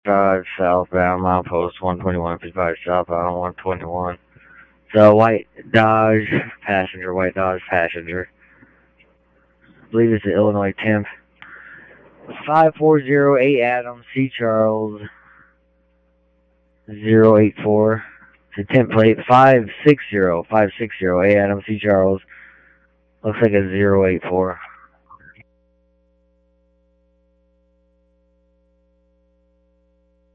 Dodge southbound, milepost 12155 southbound 121. So white Dodge passenger, white Dodge passenger. I believe it's the Illinois temp. 5408 Adams C. Charles 084. It's a temp plate 560 A Adams C. Charles. Looks like a 084.